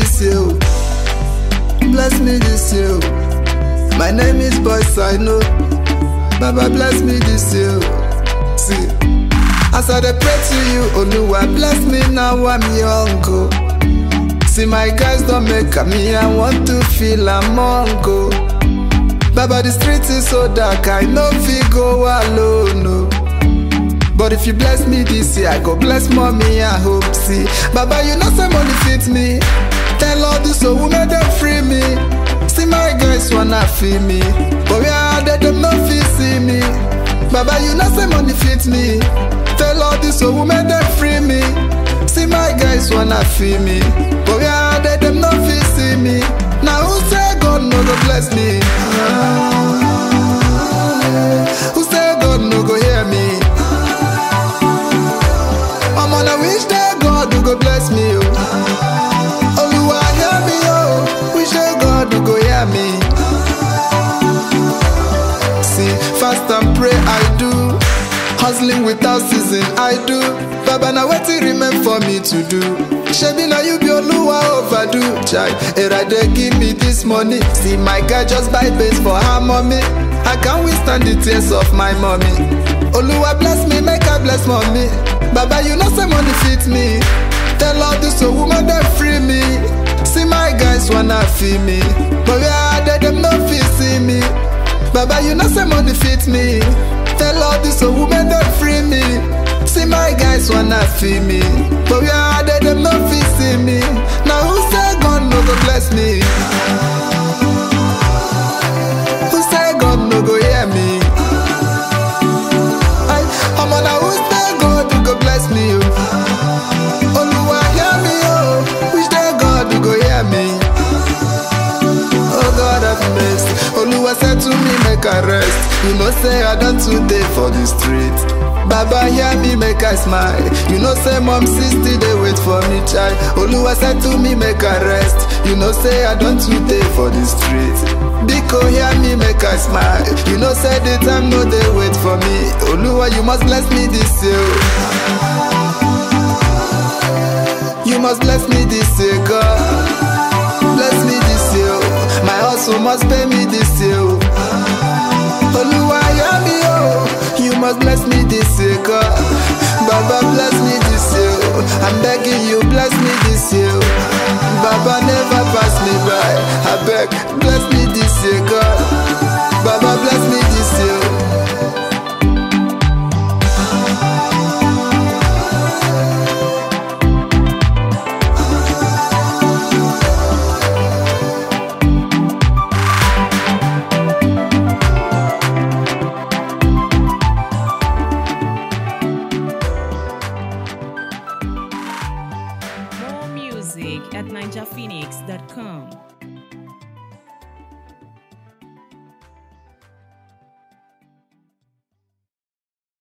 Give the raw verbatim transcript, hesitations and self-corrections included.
this year. Bless me this year. My name is Boys I know. Baba bless me this year. See, as I dey pray to you, Oluwa bless me now I'm young. Oh. See my guys don't make me, I want to feel among. Oh. Baba the street is so dark, I no fit go alone. No. But if you bless me this year, I go bless mommy and hope. See, Baba you know say money fit me. Tell all this so women them free me. See my guys wanna feel me, but we are dead them no fit see me. Baba you know say money fit me. Tell all this so women them free me. See my guys wanna feel me, but we are dead them no fit see me. Now who say God no go bless me? Who say God no go hear me? I'm on a wish that God will go bless me. Oh. Oluwa hear me, oh. Wish that God will go hear me. See, fast and pray I do. Hustling without season I do. Baba now what it remain for me to do? Shebi now you be Oluwa overdo. Chai, era they give me this money. See my guy just buy base for her mommy. I can't withstand the tears of my mommy. Oluwa bless me, make I bless mommy. Baba you know say money fit me. Tell all this so woman them free me. See my guys wanna feel me, but we are dead them no fit see me. Baba you know say money fit me. Tell all this so women them free me. See my guys wanna feel me, but we are dead them no fit see me. Now who say God no go bless me? Who say God no go hear me? I, I'm on a who say God you go bless me. Oh. Oluwa hear me, oh. Wish that God you go hear me. Oh God have mercy. Oluwa said to me make I rest. You know say I done today for the street. Baba hear me make I smile. You know say mom sister they wait for me child. Oluwa said to me make I rest. You know say I done today for the street. Biko hear me make I smile. You know say the time no they wait for me. Oluwa you must bless me this year. You must bless me this year God. Bless me this year. My hustle must pay me this year. Oluwa hear me oh. You must bless me this year, God. Baba bless me this year. I'm begging you, bless me this year. Baba never pass me by. I beg, bless me this year, God. Baba bless me this year. At ninja phoenix dot com.